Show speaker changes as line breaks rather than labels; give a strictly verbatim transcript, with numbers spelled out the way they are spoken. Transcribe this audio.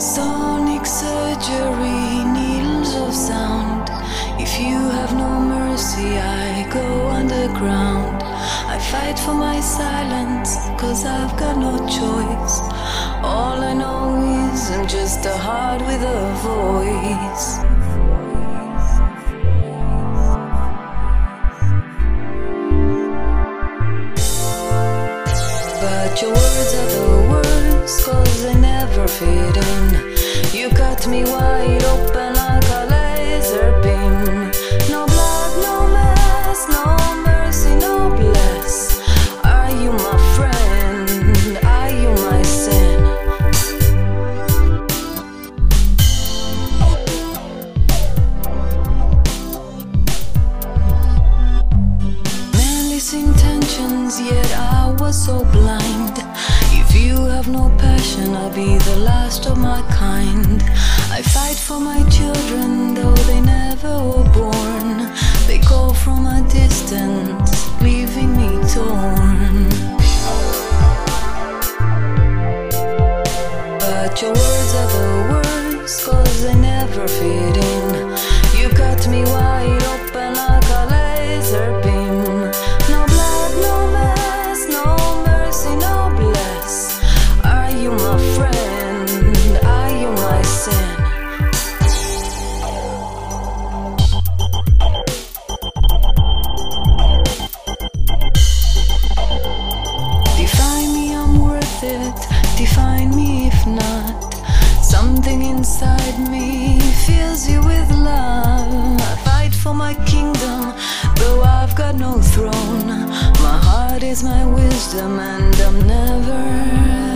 Sonic surgery, needles of sound. If you have no mercy, I go underground. I fight for my silence, cause I've got no choice. All I know is I'm just a heart with a voice. But your words are the worst, cause they never fit in. You cut me wide open like a laser beam. No blood, no mess, no mercy, no bless. Are you my friend? Are you my sin? Malice intentions, yet I was so blind. If you have no passion, I'll be the last of my kind. I fight for my children, though they never were born. They call from a distance, leaving me torn. But your words are the worst, cause they never fit in. You cut me wide open like a laser beam. No blood, no mess, no mercy, no bless. Are you my friend? Are you my sin? Define me, I'm worth it. Define me if not. Something inside me fills you with love. I fight for my kingdom, though I've got no throne. My heart is my wisdom, and I'm never